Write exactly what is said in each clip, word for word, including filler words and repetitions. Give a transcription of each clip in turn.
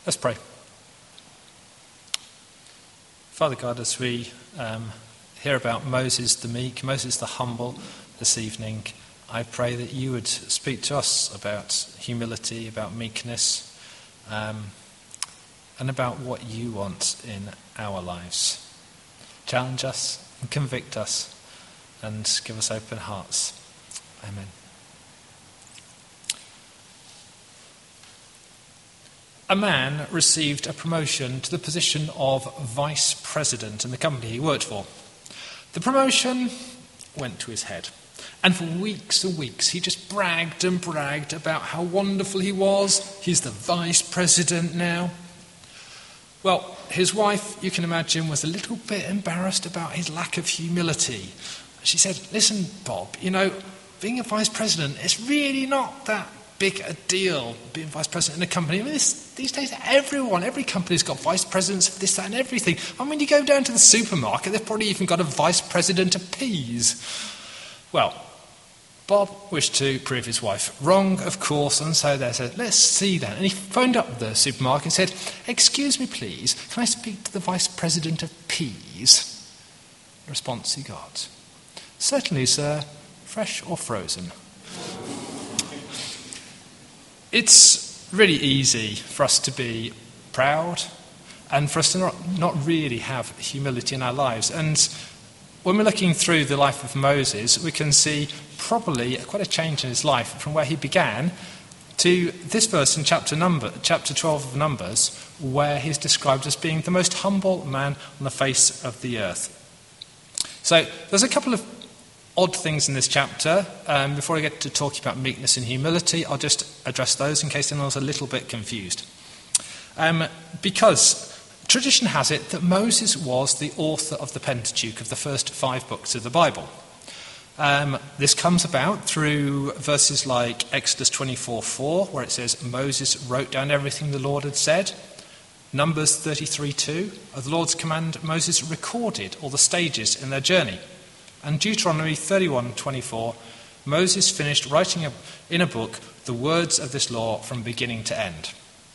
Let's pray. Father God, as we um, hear about Moses the meek, Moses the humble this evening, I pray that you would speak to us about humility, about meekness, um, and about what you want in our lives. Challenge us and convict us and give us open hearts. Amen. A man received a promotion to the position of vice president in the company he worked for. The promotion went to his head. And for weeks and weeks he just bragged and bragged about how wonderful he was. He's the vice president now. Well, his wife, you can imagine, was a little bit embarrassed about his lack of humility. She said, listen, Bob, you know, being a vice president, it's really not that big a deal, being vice president in a company. I mean, this, these days, everyone, every company's got vice presidents for this, that, and everything. I mean, you go down to the supermarket, they've probably even got a vice president of peas. Well, Bob wished to prove his wife wrong, of course, and so they said, let's see then. And he phoned up the supermarket and said, excuse me, please, can I speak to the vice president of peas? The response he got, certainly, sir, fresh or frozen. It's really easy for us to be proud and for us to not, not really have humility in our lives. And when we're looking through the life of Moses, we can see probably quite a change in his life from where he began to this verse in chapter, number, chapter twelve of Numbers, where he's described as being the most humble man on the face of the earth. So there's a couple of odd things in this chapter. Um, before I get to talking about meekness and humility, I'll just address those in case anyone's a little bit confused. Um, because tradition has it that Moses was the author of the Pentateuch, of the first five books of the Bible. Um, this comes about through verses like Exodus twenty-four four, where it says Moses wrote down everything the Lord had said. Numbers thirty-three two, of the Lord's command, Moses recorded all the stages in their journey. And Deuteronomy thirty-one twenty-four, Moses finished writing a, in a book the words of this law from beginning to end.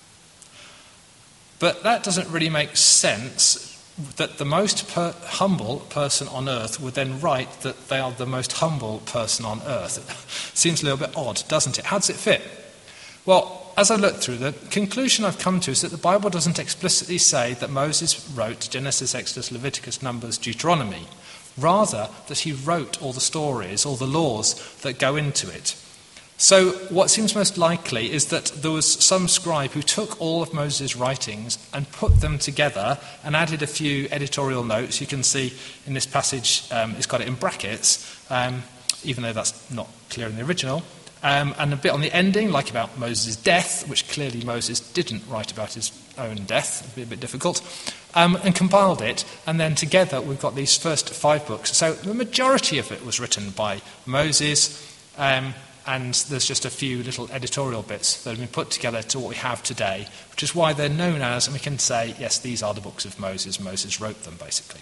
But that doesn't really make sense, that the most per- humble person on earth would then write that they are the most humble person on earth. It seems a little bit odd, doesn't it? How does it fit? Well, as I look through, the conclusion I've come to is that the Bible doesn't explicitly say that Moses wrote Genesis, Exodus, Leviticus, Numbers, Deuteronomy. Rather, that he wrote all the stories, all the laws that go into it. So what seems most likely is that there was some scribe who took all of Moses' writings and put them together and added a few editorial notes. You can see in this passage, um, it's got it in brackets, um, even though that's not clear in the original. Um, and a bit on the ending, like about Moses' death, which clearly Moses didn't write about his own death. It'd be a bit difficult. Um, and compiled it, and then together we've got these first five books. So the majority of it was written by Moses, um, and there's just a few little editorial bits that have been put together to what we have today, which is why they're known as, and we can say, yes, these are the books of Moses. Moses wrote them, basically.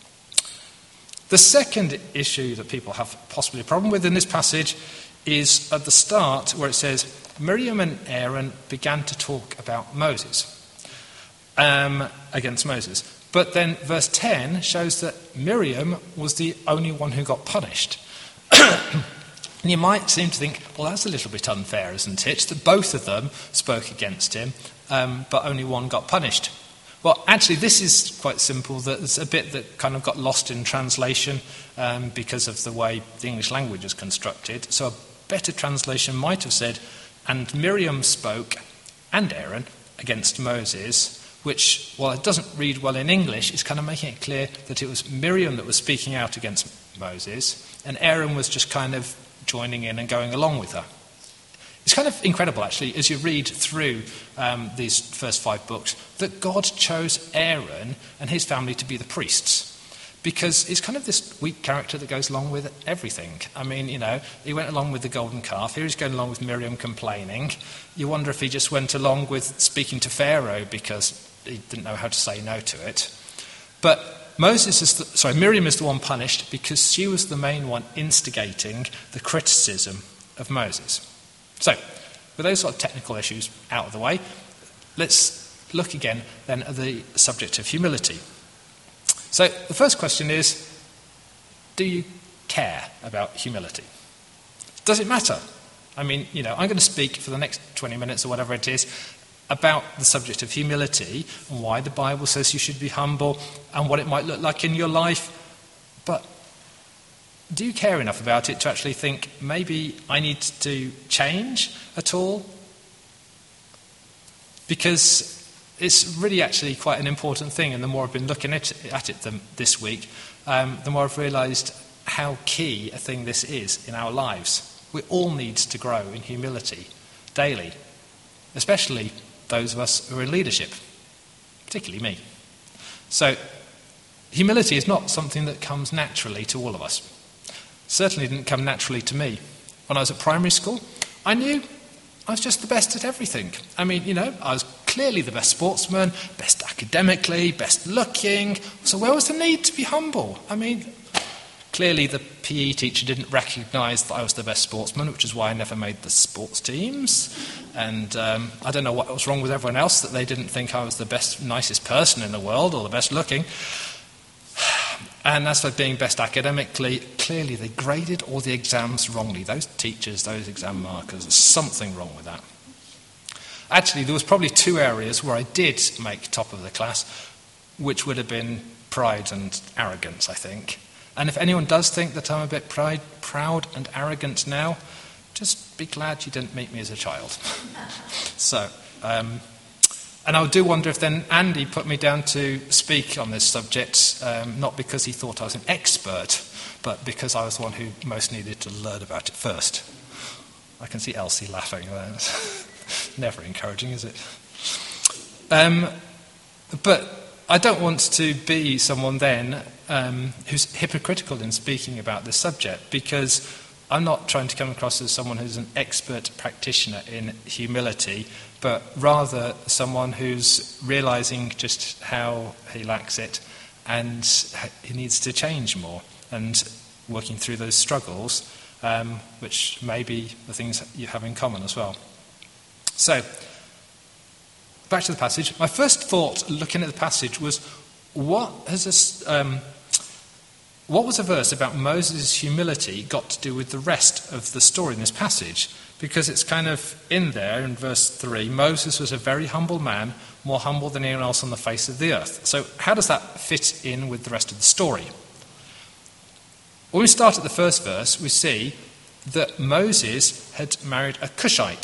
The second issue that people have possibly a problem with in this passage is at the start where it says, Miriam and Aaron began to talk about Moses. Um, against Moses. But then verse ten shows that Miriam was the only one who got punished. And you might seem to think, well, that's a little bit unfair, isn't it? That both of them spoke against him, um, but only one got punished. Well, actually, this is quite simple. There's a bit that kind of got lost in translation um, because of the way the English language is constructed. So a better translation might have said, and Miriam spoke, and Aaron, against Moses, which, while it doesn't read well in English, is kind of making it clear that it was Miriam that was speaking out against Moses, and Aaron was just kind of joining in and going along with her. It's kind of incredible, actually, as you read through um, these first five books, that God chose Aaron and his family to be the priests. Because he's kind of this weak character that goes along with everything. I mean, you know, he went along with the golden calf. Here he's going along with Miriam complaining. You wonder if he just went along with speaking to Pharaoh because he didn't know how to say no to it. But Moses is the, sorry, Miriam is the one punished because she was the main one instigating the criticism of Moses. So, with those sort of technical issues out of the way, let's look again then at the subject of humility. So the first question is, do you care about humility? Does it matter? I mean, you know, I'm going to speak for the next twenty minutes or whatever it is about the subject of humility and why the Bible says you should be humble and what it might look like in your life. But do you care enough about it to actually think, maybe I need to change at all? Because it's really actually quite an important thing, and the more I've been looking at it, at it this week, um, the more I've realised how key a thing this is in our lives. We all need to grow in humility daily, especially those of us who are in leadership, particularly me. So, humility is not something that comes naturally to all of us. Certainly didn't come naturally to me. When I was at primary school, I knew I was just the best at everything. I mean, you know, I was clearly the best sportsman, best academically, best looking. So where was the need to be humble? I mean, clearly the P E teacher didn't recognise that I was the best sportsman, which is why I never made the sports teams. And um, I don't know what was wrong with everyone else, that they didn't think I was the best, nicest person in the world or the best looking. And as for being best academically, clearly they graded all the exams wrongly. Those teachers, those exam markers, there's something wrong with that. Actually, there was probably two areas where I did make top of the class, which would have been pride and arrogance, I think. And if anyone does think that I'm a bit pride, proud and arrogant now, just be glad you didn't meet me as a child. so, um, and I do wonder if then Andy put me down to speak on this subject, um, not because he thought I was an expert, but because I was the one who most needed to learn about it first. I can see Elsie laughing. Never encouraging, is it? Um, but I don't want to be someone then um, who's hypocritical in speaking about this subject, because I'm not trying to come across as someone who's an expert practitioner in humility, but rather someone who's realising just how he lacks it and he needs to change more, and working through those struggles, um, which may be the things you have in common as well. So, back to the passage. My first thought looking at the passage was, what has this, um, what was a verse about Moses' humility got to do with the rest of the story in this passage? Because it's kind of in there in verse three, Moses was a very humble man, more humble than anyone else on the face of the earth. So how does that fit in with the rest of the story? When we start at the first verse, we see that Moses had married a Cushite.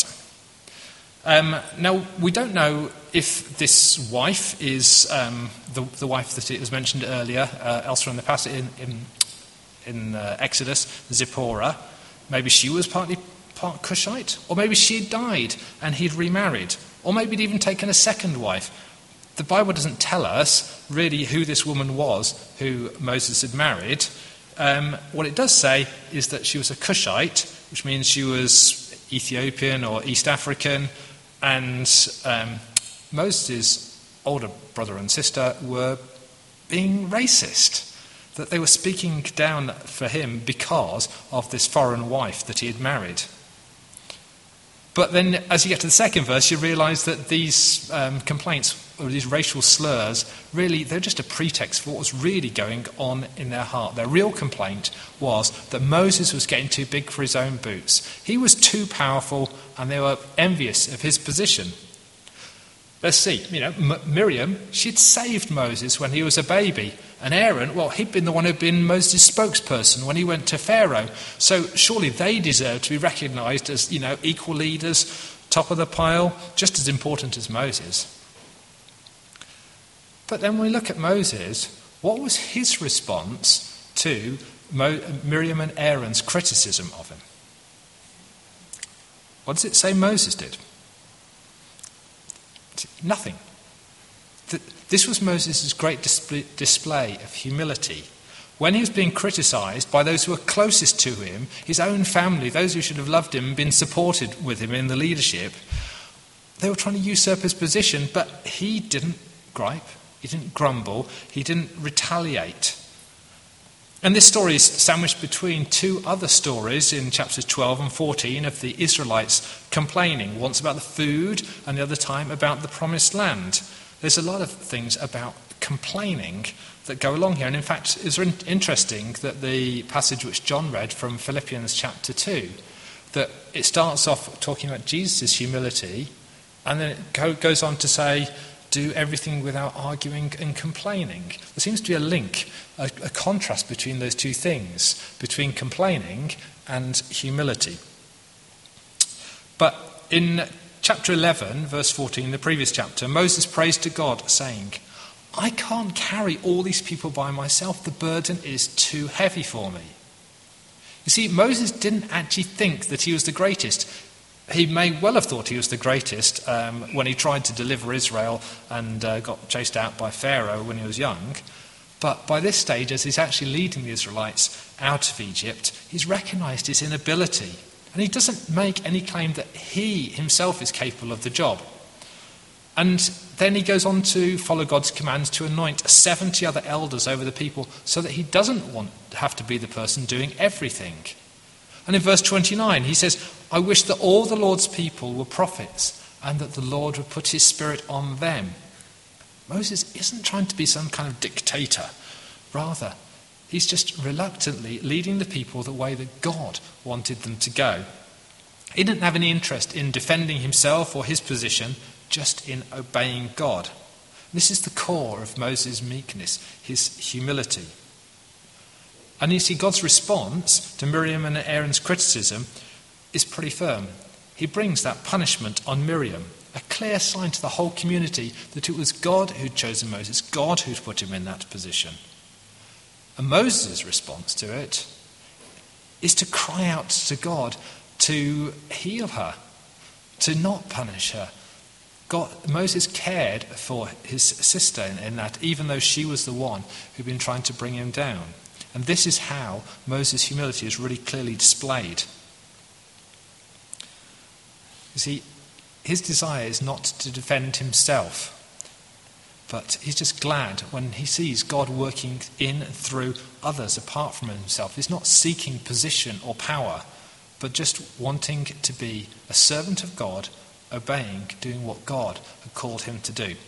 Um, now, we don't know if this wife is um, the, the wife that it was mentioned earlier, uh, elsewhere in the passage in, in, in uh, Exodus, Zipporah. Maybe she was partly part Cushite, or maybe she had died and he'd remarried, or maybe he'd even taken a second wife. The Bible doesn't tell us really who this woman was who Moses had married. Um, what it does say is that she was a Cushite, which means she was Ethiopian or East African, and um, Moses' older brother and sister were being racist, that they were speaking down for him because of this foreign wife that he had married. But then as you get to the second verse, you realise that these um, complaints, or these racial slurs, really, they're just a pretext for what was really going on in their heart. Their real complaint was that Moses was getting too big for his own boots. He was too powerful, and they were envious of his position. Let's see, you know, M- Miriam, she'd saved Moses when he was a baby. And Aaron, well, he'd been the one who'd been Moses' spokesperson when he went to Pharaoh. So surely they deserve to be recognised as, you know, equal leaders, top of the pile, just as important as Moses. But then when we look at Moses, what was his response to Mo- Miriam and Aaron's criticism of him? What does it say Moses did? Nothing. This was Moses' great display of humility. When he was being criticised by those who were closest to him, his own family, those who should have loved him and been supported with him in the leadership, they were trying to usurp his position, but he didn't gripe, he didn't grumble, he didn't retaliate. And this story is sandwiched between two other stories in chapters twelve and fourteen of the Israelites complaining, once about the food and the other time about the promised land. There's a lot of things about complaining that go along here. And in fact, it's interesting that the passage which John read from Philippians chapter two, that it starts off talking about Jesus' humility, and then it go, goes on to say, do everything without arguing and complaining. There seems to be a link, a, a contrast between those two things, between complaining and humility. But in chapter eleven, verse fourteen, the previous chapter, Moses prays to God, saying, I can't carry all these people by myself. The burden is too heavy for me. You see, Moses didn't actually think that he was the greatest. He may well have thought he was the greatest um, when he tried to deliver Israel and uh, got chased out by Pharaoh when he was young. But by this stage, as he's actually leading the Israelites out of Egypt, he's recognised his inability. And he doesn't make any claim that he himself is capable of the job. And then he goes on to follow God's commands to anoint seventy other elders over the people so that he doesn't want to have to be the person doing everything. And in verse twenty-nine, he says, I wish that all the Lord's people were prophets and that the Lord would put his spirit on them. Moses isn't trying to be some kind of dictator. Rather, he's just reluctantly leading the people the way that God wanted them to go. He didn't have any interest in defending himself or his position, just in obeying God. This is the core of Moses' meekness, his humility. And you see, God's response to Miriam and Aaron's criticism is pretty firm. He brings that punishment on Miriam, a clear sign to the whole community that it was God who'd chosen Moses, God who'd put him in that position. And Moses' response to it is to cry out to God to heal her, to not punish her. God, Moses cared for his sister in, in that, even though she was the one who'd been trying to bring him down. And this is how Moses' humility is really clearly displayed. You see, his desire is not to defend himself, but he's just glad when he sees God working in and through others apart from himself. He's not seeking position or power, but just wanting to be a servant of God, obeying, doing what God had called him to do.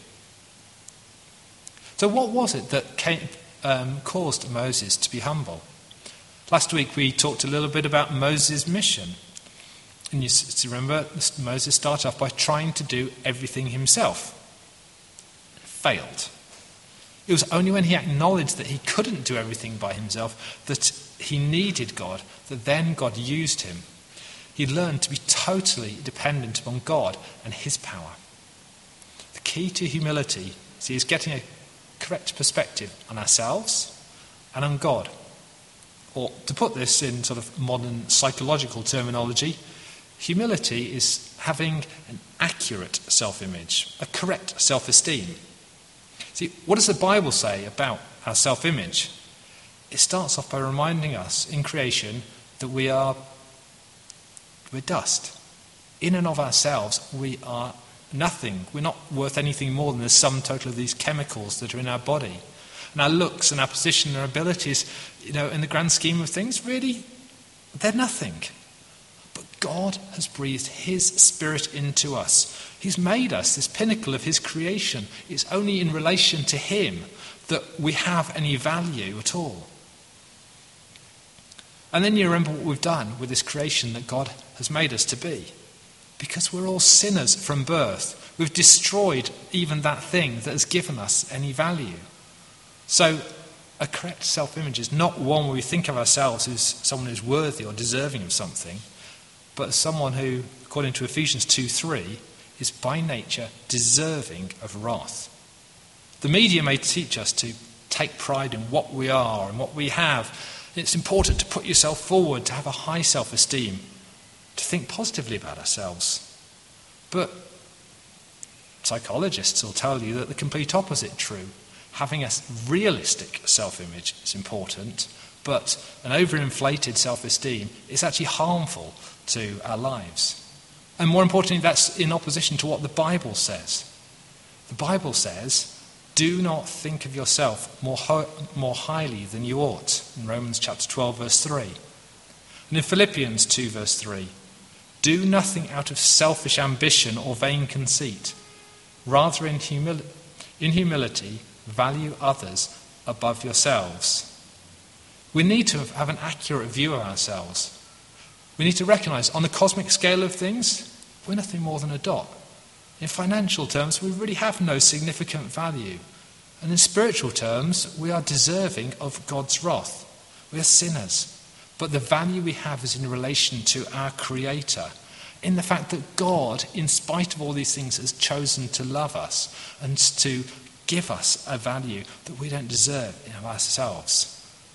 So what was it that came, um, caused Moses to be humble? Last week we talked a little bit about Moses' mission. And you remember, Moses started off by trying to do everything himself. Failed. It was only when he acknowledged that he couldn't do everything by himself, that he needed God, that then God used him. He learned to be totally dependent upon God and his power. The key to humility, see, is getting a correct perspective on ourselves and on God. Or to put this in sort of modern psychological terminology, humility is having an accurate self-image, a correct self-esteem. See, what does the Bible say about our self-image? It starts off by reminding us in creation that we are we're dust. In and of ourselves, we are nothing. We're not worth anything more than the sum total of these chemicals that are in our body. And our looks and our position and our abilities, you know, in the grand scheme of things, really, they're nothing. But God has breathed his spirit into us. He's made us this pinnacle of his creation. It's only in relation to him that we have any value at all. And then you remember what we've done with this creation that God has made us to be. Because we're all sinners from birth. We've destroyed even that thing that has given us any value. So a correct self-image is not one where we think of ourselves as someone who's worthy or deserving of something, but as someone who, according to Ephesians two three, is by nature deserving of wrath. The media may teach us to take pride in what we are and what we have. It's important to put yourself forward, to have a high self-esteem, to think positively about ourselves. But psychologists will tell you that the complete opposite is true. Having a realistic self-image is important, but an overinflated self-esteem is actually harmful to our lives. And more importantly, that's in opposition to what the Bible says. The Bible says, Do not think of yourself more, ho- more highly than you ought, in Romans chapter twelve, verse three. And in Philippians two, verse three, do nothing out of selfish ambition or vain conceit. Rather, in, humil- in humility, value others above yourselves. We need to have an accurate view of ourselves. We need to recognize, on the cosmic scale of things, we're nothing more than a dot. In financial terms, we really have no significant value. And in spiritual terms, we are deserving of God's wrath. We are sinners. But the value we have is in relation to our Creator, in the fact that God, in spite of all these things, has chosen to love us and to give us a value that we don't deserve in ourselves.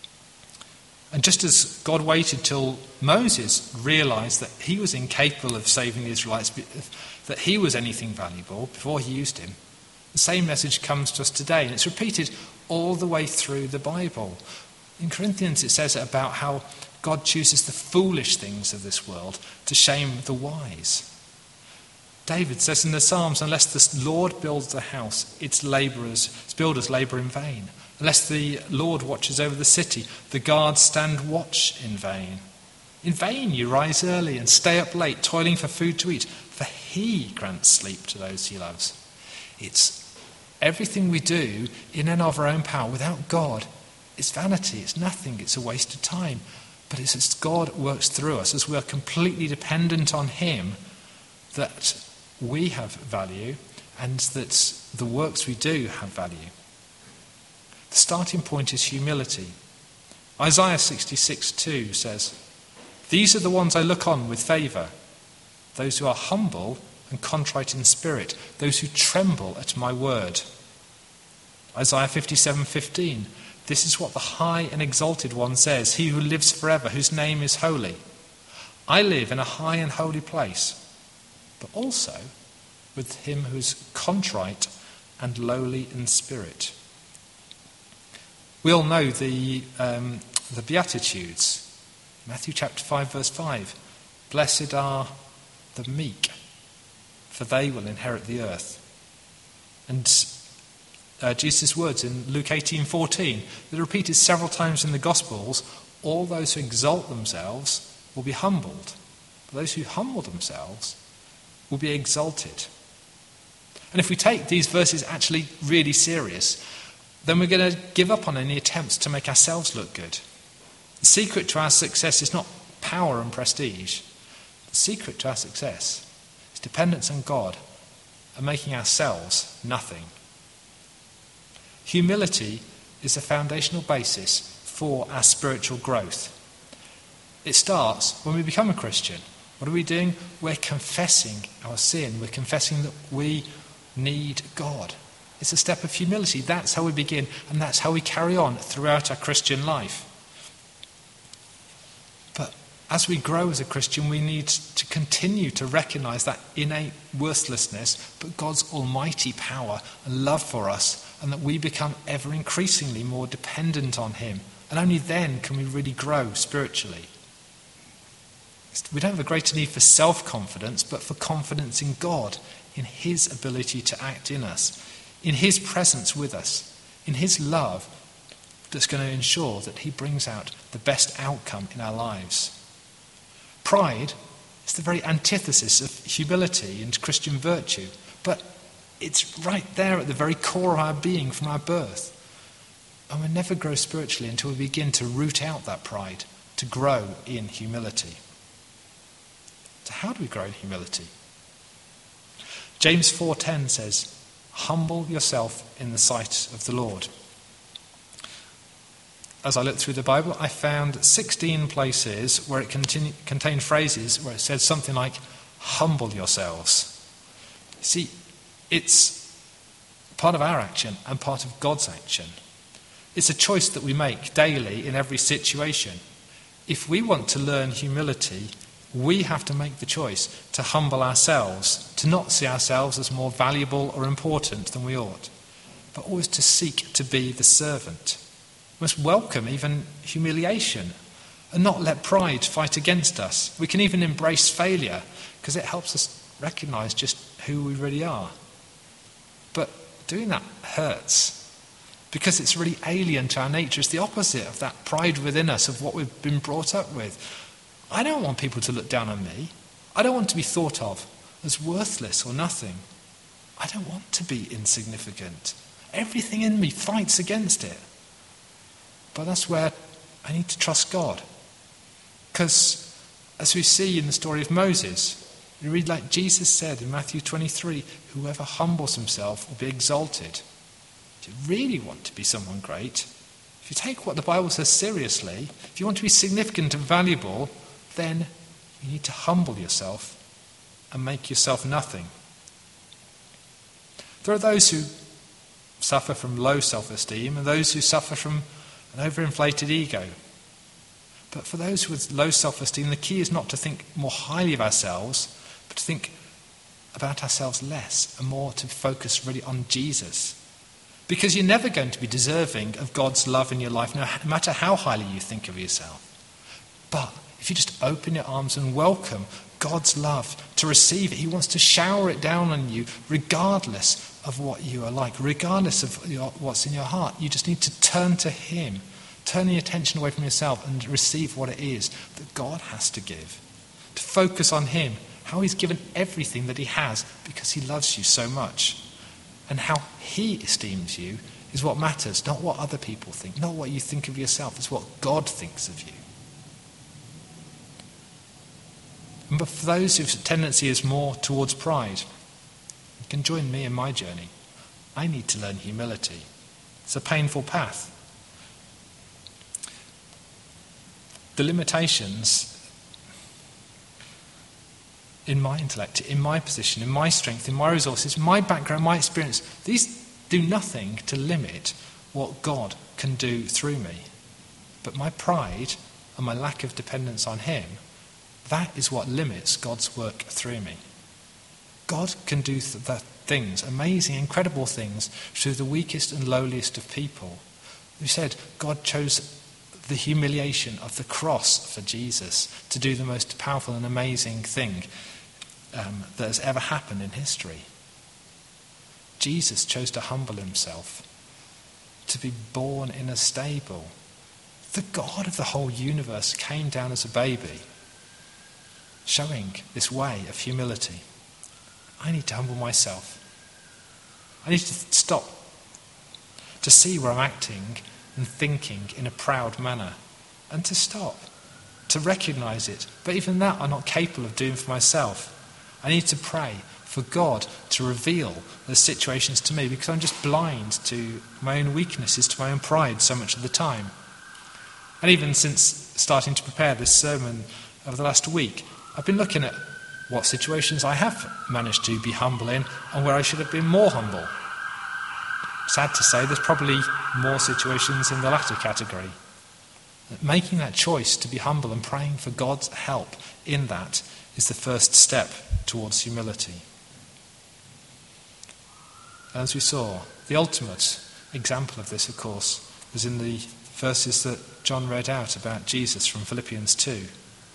And just as God waited till Moses realized that he was incapable of saving the Israelites, that he was anything valuable before he used him, the same message comes to us today, and it's repeated all the way through the Bible. In Corinthians it says about how God chooses the foolish things of this world to shame the wise. David says in the Psalms, unless the Lord builds the house, its labourers, its builders labour in vain. Unless the Lord watches over the city, the guards stand watch in vain. In vain you rise early and stay up late, toiling for food to eat, for he grants sleep to those he loves. It's everything we do in and of our own power without God. It's vanity, it's nothing, it's a waste of time. But it's as God works through us, as we are completely dependent on him, that we have value and that the works we do have value. The starting point is humility. Isaiah sixty-six two says, these are the ones I look on with favour, those who are humble and contrite in spirit, those who tremble at my word. Isaiah fifty-seven fifteen, this is what the high and exalted one says, he who lives forever, whose name is holy. I live in a high and holy place, but also with him who is contrite and lowly in spirit. We all know the um, the Beatitudes. Matthew chapter five, verse five. Blessed are the meek, for they will inherit the earth. And uh, Jesus' words in Luke eighteen fourteen, that are repeated several times in the Gospels, all those who exalt themselves will be humbled, but those who humble themselves will be exalted. And if we take these verses actually really serious, then we're going to give up on any attempts to make ourselves look good. The secret to our success is not power and prestige. The secret to our success is dependence on God and making ourselves nothing. Humility is the foundational basis for our spiritual growth. It starts when we become a Christian. What are we doing? We're confessing our sin. We're confessing that we need God. It's a step of humility. That's how we begin, and that's how we carry on throughout our Christian life. But as we grow as a Christian, we need to continue to recognize that innate worthlessness, but God's almighty power and love for us, and that we become ever increasingly more dependent on him. And only then can we really grow spiritually. We don't have a greater need for self-confidence, but for confidence in God, in his ability to act in us, in his presence with us, in his love that's going to ensure that he brings out the best outcome in our lives. Pride is the very antithesis of humility and Christian virtue, but it's right there at the very core of our being from our birth. And we'll never grow spiritually until we begin to root out that pride, to grow in humility. So how do we grow in humility? James four ten says, humble yourself in the sight of the Lord. As I looked through the Bible, I found sixteen places where it continu- contained phrases where it said something like, humble yourselves. You see, it's part of our action and part of God's action. It's a choice that we make daily in every situation. If we want to learn humility, we have to make the choice to humble ourselves, to not see ourselves as more valuable or important than we ought, but always to seek to be the servant. We must welcome even humiliation and not let pride fight against us. We can even embrace failure because it helps us recognize just who we really are. But doing that hurts because it's really alien to our nature. It's the opposite of that pride within us, of what we've been brought up with. I don't want people to look down on me. I don't want to be thought of as worthless or nothing. I don't want to be insignificant. Everything in me fights against it. But that's where I need to trust God. Because as we see in the story of Moses, you read like Jesus said in Matthew twenty-three, whoever humbles himself will be exalted. If you really want to be someone great, if you take what the Bible says seriously, if you want to be significant and valuable, then you need to humble yourself and make yourself nothing. There are those who suffer from low self-esteem and those who suffer from an overinflated ego. But for those with low self-esteem, the key is not to think more highly of ourselves, but to think about ourselves less and more to focus really on Jesus. Because you're never going to be deserving of God's love in your life, no matter how highly you think of yourself. But if you just open your arms and welcome God's love to receive it, he wants to shower it down on you regardless of what you are like, regardless of your, what's in your heart. You just need to turn to him, turn your attention away from yourself and receive what it is that God has to give. To focus on him, how he's given everything that he has because he loves you so much. And how he esteems you is what matters, not what other people think, not what you think of yourself. It's what God thinks of you. But for those whose tendency is more towards pride, you can join me in my journey. I need to learn humility. It's a painful path. The limitations in my intellect, in my position, in my strength, in my resources, my background, my experience, these do nothing to limit what God can do through me. But my pride and my lack of dependence on him, that is what limits God's work through me. God can do th- the things, amazing, incredible things, through the weakest and lowliest of people. We said God chose the humiliation of the cross for Jesus to do the most powerful and amazing thing um, that has ever happened in history. Jesus chose to humble himself, to be born in a stable. The God of the whole universe came down as a baby, showing this way of humility. I need to humble myself. I need to stop to see where I'm acting and thinking in a proud manner, and to stop, to recognise it. But even that I'm not capable of doing for myself. I need to pray for God to reveal the situations to me, because I'm just blind to my own weaknesses, to my own pride so much of the time. And even since starting to prepare this sermon over the last week, I've been looking at what situations I have managed to be humble in and where I should have been more humble. Sad to say, there's probably more situations in the latter category. Making that choice to be humble and praying for God's help in that is the first step towards humility. As we saw, the ultimate example of this, of course, was in the verses that John read out about Jesus from Philippians two.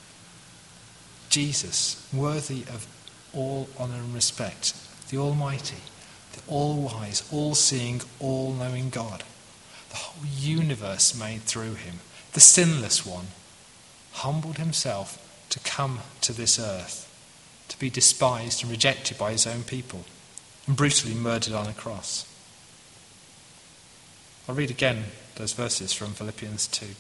Jesus, worthy of all honour and respect, the Almighty, the all-wise, all-seeing, all-knowing God, the whole universe made through him, the sinless one, humbled himself to come to this earth, to be despised and rejected by his own people, and brutally murdered on a cross. I'll read again those verses from Philippians two.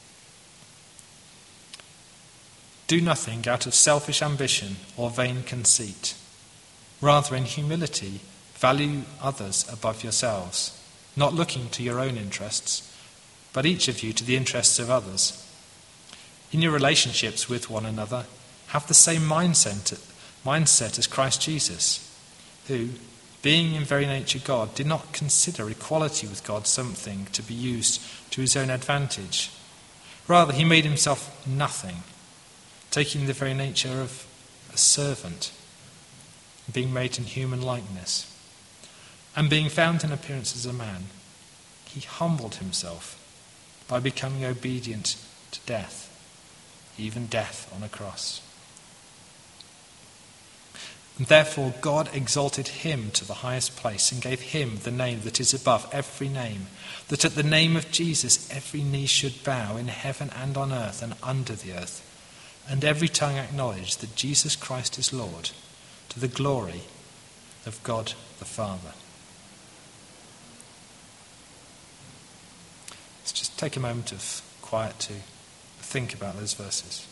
Do nothing out of selfish ambition or vain conceit. Rather, in humility, value others above yourselves, not looking to your own interests, but each of you to the interests of others. In your relationships with one another, have the same mindset, mindset as Christ Jesus, who, being in very nature God, did not consider equality with God something to be used to his own advantage. Rather, he made himself nothing, taking the very nature of a servant, being made in human likeness. And being found in appearance as a man, he humbled himself by becoming obedient to death, even death on a cross. And therefore God exalted him to the highest place and gave him the name that is above every name, that at the name of Jesus every knee should bow in heaven and on earth and under the earth, and every tongue acknowledge that Jesus Christ is Lord, to the glory of God the Father. Let's just take a moment of quiet to think about those verses.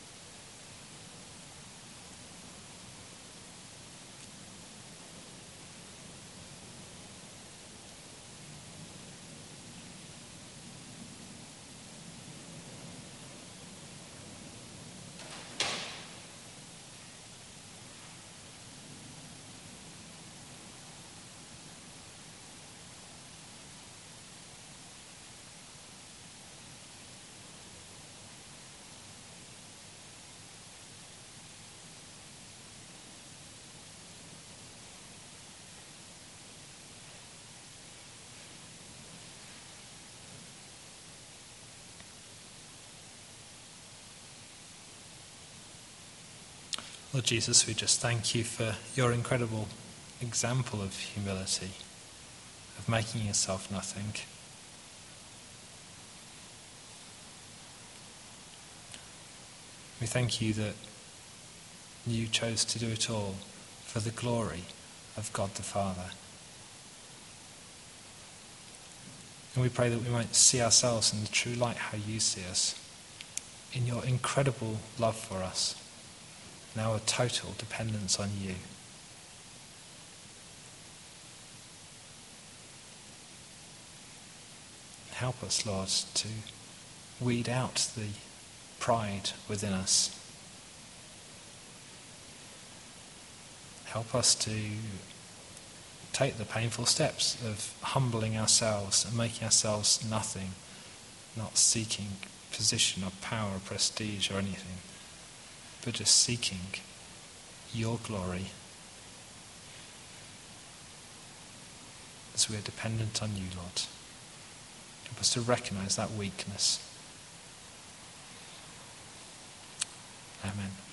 Lord Jesus, we just thank you for your incredible example of humility, of making yourself nothing. We thank you that you chose to do it all for the glory of God the Father. And we pray that we might see ourselves in the true light how you see us, in your incredible love for us, and our total dependence on you. Help us, Lord, to weed out the pride within us. Help us to take the painful steps of humbling ourselves and making ourselves nothing, not seeking position or power or prestige or anything, but just seeking your glory as we are dependent on you, Lord. Help us to recognize that weakness. Amen.